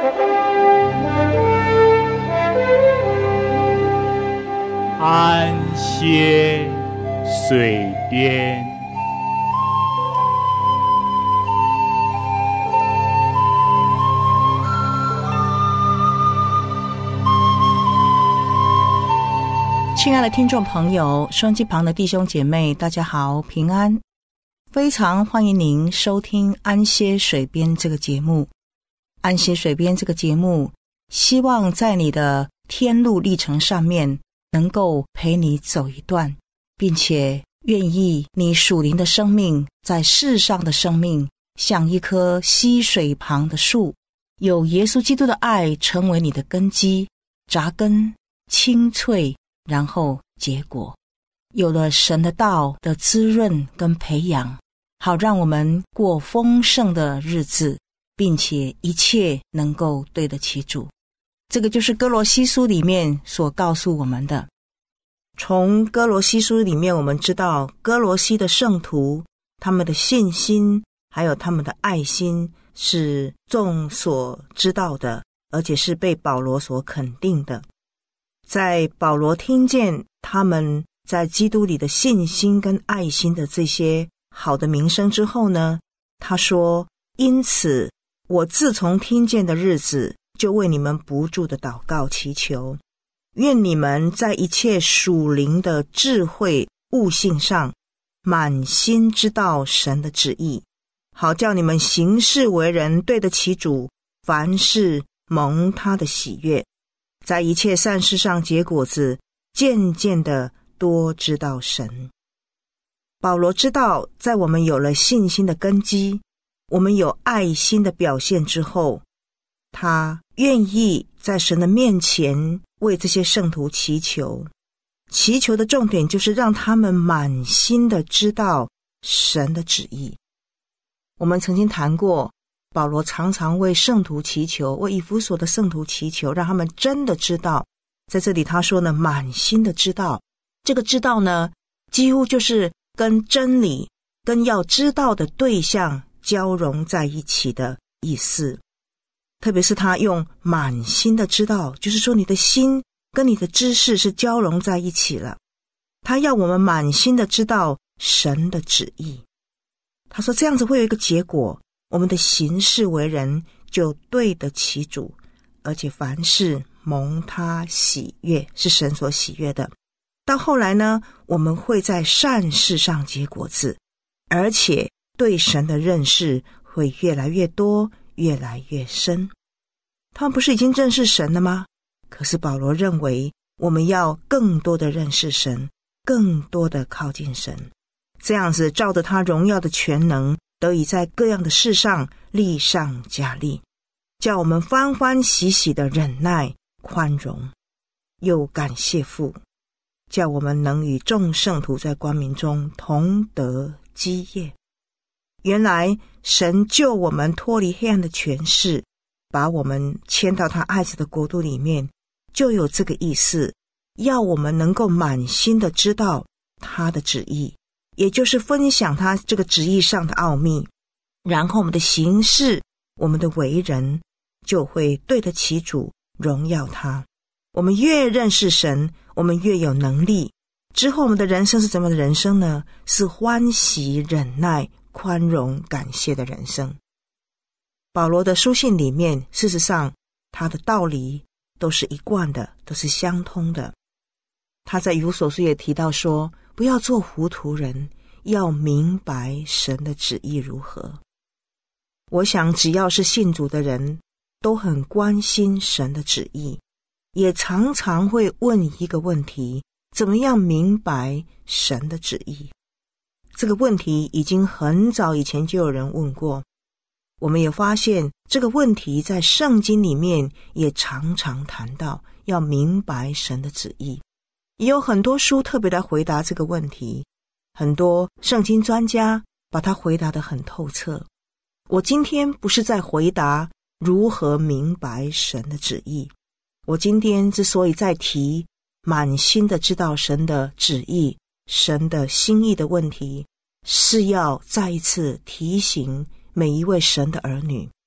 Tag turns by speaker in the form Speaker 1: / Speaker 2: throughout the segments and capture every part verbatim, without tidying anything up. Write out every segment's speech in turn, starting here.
Speaker 1: 安歇水边。
Speaker 2: 亲爱的听众朋友，收音机旁的弟兄姐妹，大家好，平安！非常欢迎您收听安歇水边这个节目。安歇水边这个节目，希望在你的天路历程上面能够陪你走一段，并且愿意你属灵的生命在世上的生命像一棵溪水旁的树，有耶稣基督的爱成为你的根基，扎根清脆，然后结果有了神的道的滋润跟培养，好让我们过丰盛的日子，并且一切能够对得起主。这个就是哥罗西书里面所告诉我们的。从哥罗西书里面我们知道，哥罗西的圣徒他们的信心还有他们的爱心是众所知道的，而且是被保罗所肯定的。在保罗听见他们在基督里的信心跟爱心的这些好的名声之后呢，他说，因此我自从听见的日子，就为你们不住的祷告祈求，愿你们在一切属灵的智慧悟性上满心知道神的旨意，好叫你们行事为人对得起主，凡事蒙他的喜悦，在一切善事上结果子，渐渐的多知道神。保罗知道，在我们有了信心的根基，我们有爱心的表现之后，他愿意在神的面前为这些圣徒祈求。祈求的重点就是让他们满心的知道神的旨意。我们曾经谈过，保罗常常为圣徒祈求，为以弗所的圣徒祈求，让他们真的知道。在这里他说呢，满心的知道。这个知道呢，几乎就是跟真理跟要知道的对象交融在一起的意思。特别是他用满心的知道，就是说你的心跟你的知识是交融在一起了。他要我们满心的知道神的旨意。他说这样子会有一个结果，我们的行事为人就对得起主，而且凡事蒙他喜悦，是神所喜悦的。到后来呢，我们会在善事上结果子，而且对神的认识会越来越多，越来越深。他们不是已经认识神了吗？可是保罗认为我们要更多的认识神，更多的靠近神，这样子照着他荣耀的全能，得以在各样的事上力上加力，叫我们欢欢喜喜的忍耐宽容，又感谢父，叫我们能与众圣徒在光明中同得基业。原来神救我们脱离黑暗的权势，把我们迁到他爱子的国度里面，就有这个意思，要我们能够满心的知道他的旨意，也就是分享他这个旨意上的奥秘，然后我们的行事，我们的为人就会对得起主，荣耀他。我们越认识神，我们越有能力，之后我们的人生是怎么样的人生呢？是欢喜忍耐宽容感谢的人生。保罗的书信里面，事实上他的道理都是一贯的，都是相通的。他在以弗所书也提到说，不要做糊涂人，要明白神的旨意如何。我想只要是信主的人，都很关心神的旨意，也常常会问一个问题，怎么样明白神的旨意？这个问题已经很早以前就有人问过，我们也发现这个问题在圣经里面也常常谈到，要明白神的旨意。也有很多书特别来回答这个问题，很多圣经专家把它回答得很透彻。我今天不是在回答如何明白神的旨意，我今天之所以在提满心的知道神的旨意，神的心意的问题，是要再一次提醒每一位神的儿女，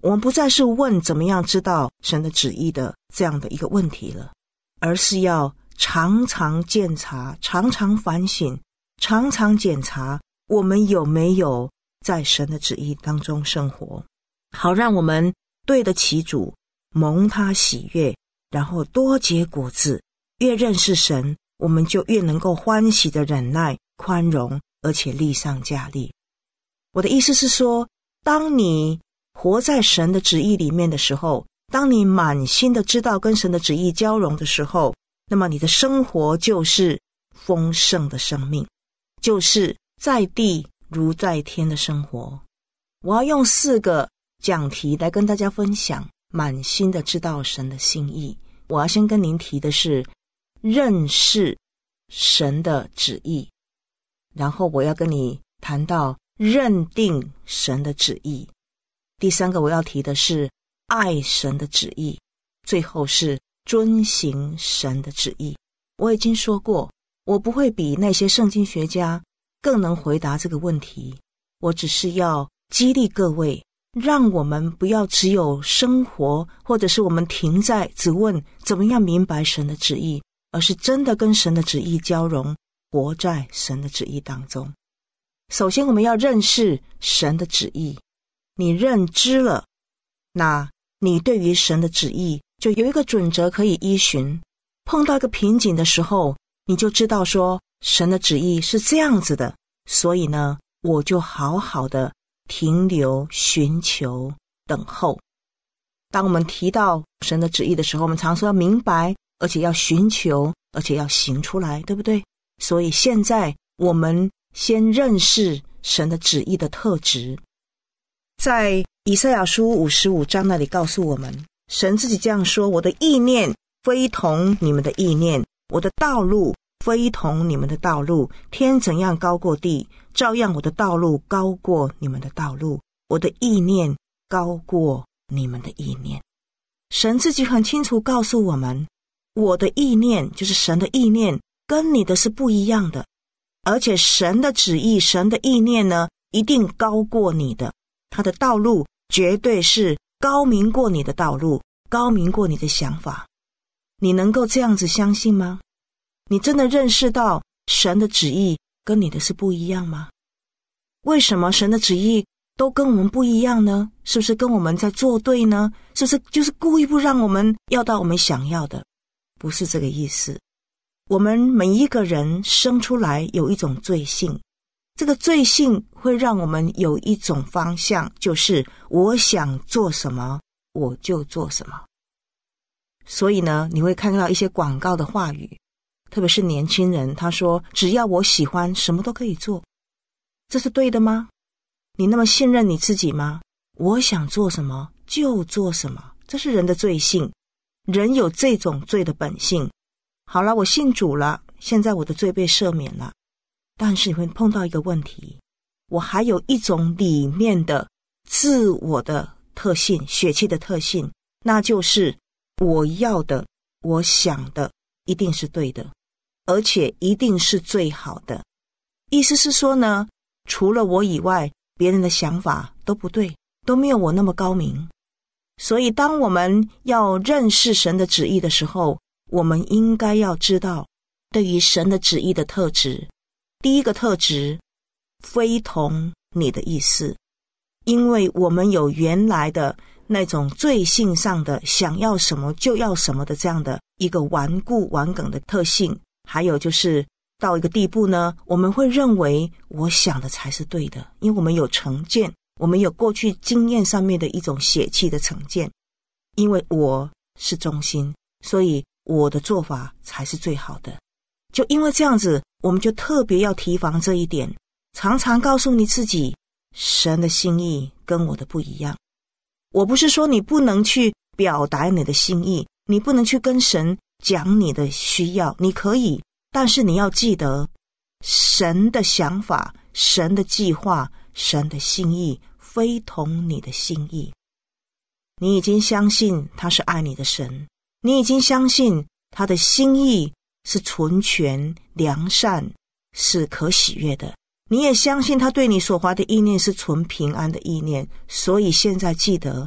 Speaker 2: 我们不再是问怎么样知道神的旨意的这样的一个问题了，而是要常常检查，常常反省，常常检查我们有没有在神的旨意当中生活，好让我们对得起主，蒙他喜悦，然后多结果子。越认识神，我们就越能够欢喜的忍耐、宽容，而且力上加力。我的意思是说，当你活在神的旨意里面的时候，当你满心的知道跟神的旨意交融的时候，那么你的生活就是丰盛的生命，就是在地如在天的生活。我要用四个讲题来跟大家分享满心的知道神的心意。我要先跟您提的是认识神的旨意，然后我要跟你谈到认定神的旨意，第三个我要提的是爱神的旨意，最后是遵行神的旨意。我已经说过，我不会比那些圣经学家更能回答这个问题，我只是要激励各位，让我们不要只有生活，或者是我们停在只问怎么样明白神的旨意，而是真的跟神的旨意交融，活在神的旨意当中。首先我们要认识神的旨意，你认知了，那你对于神的旨意就有一个准则可以依循。碰到一个瓶颈的时候，你就知道说神的旨意是这样子的，所以呢，我就好好的停留、寻求、等候。当我们提到神的旨意的时候，我们常说要明白，而且要寻求，而且要行出来，对不对？所以现在我们先认识神的旨意的特质。在以赛亚书五十五章那里告诉我们，神自己这样说，我的意念非同你们的意念，我的道路非同你们的道路，天怎样高过地，照样我的道路高过你们的道路，我的意念高过你们的意念。神自己很清楚告诉我们，我的意念就是神的意念跟你的是不一样的，而且神的旨意、神的意念呢，一定高过你的，他的道路绝对是高明过你的道路，高明过你的想法。你能够这样子相信吗？你真的认识到神的旨意跟你的是不一样吗？为什么神的旨意都跟我们不一样呢？是不是跟我们在作对呢？是不是就是故意不让我们要到我们想要的？不是这个意思。我们每一个人生出来有一种罪性，这个罪性会让我们有一种方向，就是我想做什么我就做什么。所以呢，你会看到一些广告的话语，特别是年轻人，他说只要我喜欢什么都可以做。这是对的吗？你那么信任你自己吗？我想做什么就做什么，这是人的罪性，人有这种罪的本性。好了，我信主了，现在我的罪被赦免了，但是你会碰到一个问题，我还有一种里面的自我的特性，血气的特性，那就是我要的，我想的一定是对的，而且一定是最好的。意思是说呢，除了我以外，别人的想法都不对，都没有我那么高明。所以当我们要认识神的旨意的时候，我们应该要知道对于神的旨意的特质。第一个特质，非同你的意思，因为我们有原来的那种罪性上的想要什么就要什么的这样的一个顽固顽梗的特性，还有就是到一个地步呢，我们会认为我想的才是对的，因为我们有成见，我们有过去经验上面的一种血气的成见，因为我是中心，所以我的做法才是最好的。就因为这样子，我们就特别要提防这一点，常常告诉你自己，神的心意跟我的不一样。我不是说你不能去表达你的心意，你不能去跟神讲你的需要，你可以，但是你要记得，神的想法、神的计划、神的心意非同你的心意。你已经相信他是爱你的神，你已经相信他的心意是纯全、良善，是可喜悦的，你也相信他对你所怀的意念是纯平安的意念。所以现在记得，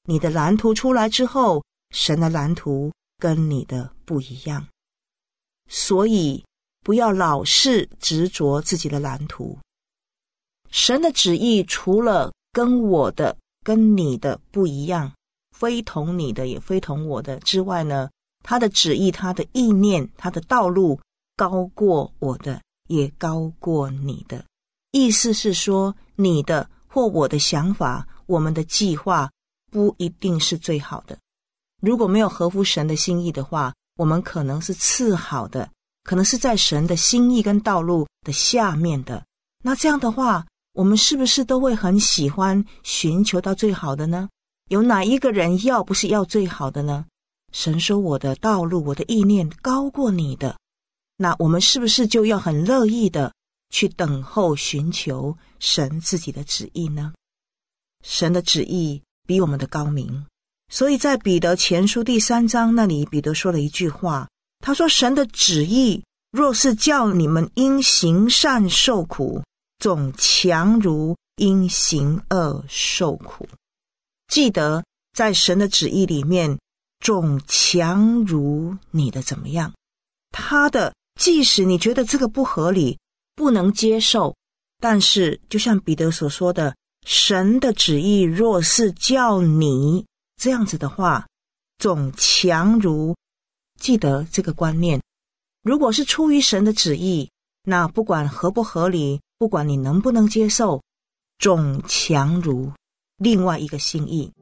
Speaker 2: 你的蓝图出来之后，神的蓝图跟你的不一样。所以不要老是执着自己的蓝图。神的旨意除了跟我的跟你的不一样，非同你的也非同我的之外呢，他的旨意，他的意念，他的道路高过我的，也高过你的。意思是说，你的或我的想法，我们的计划不一定是最好的。如果没有合乎神的心意的话，我们可能是次好的，可能是在神的心意跟道路的下面的。那这样的话，我们是不是都会很喜欢寻求到最好的呢？有哪一个人要不是要最好的呢？神说我的道路，我的意念高过你的，那我们是不是就要很乐意的去等候寻求神自己的旨意呢？神的旨意比我们的高明，所以在彼得前书第三章那里，彼得说了一句话，他说神的旨意若是叫你们因行善受苦，总强如因行恶受苦。记得在神的旨意里面，总强如你的怎么样？他的即使你觉得这个不合理，不能接受，但是就像彼得所说的，神的旨意若是叫你这样子的话，总强如，记得这个观念，如果是出于神的旨意，那不管合不合理，不管你能不能接受，总强如另外一个心意。